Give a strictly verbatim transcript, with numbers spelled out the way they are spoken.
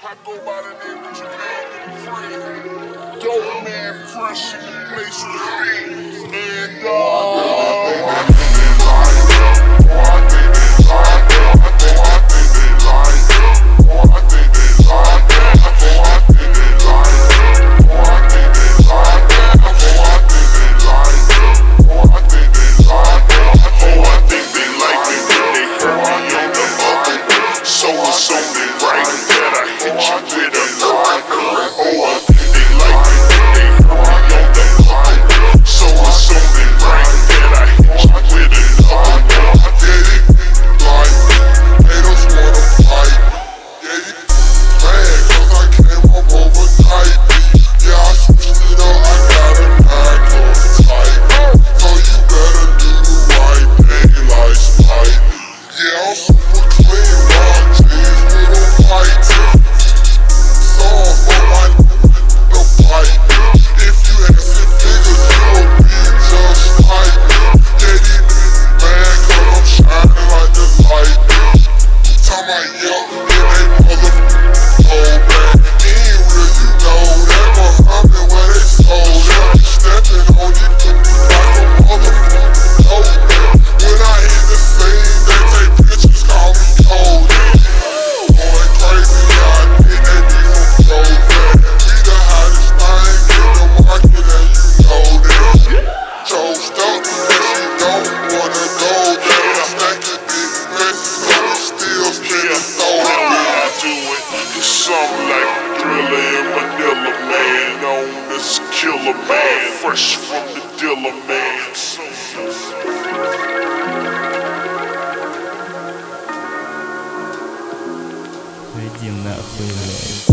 I go by the name of Jermaine Free. Dope man, fresh in the place to be. And uh, Killer man, fresh from the dealer man. Иди нахуй, блядь.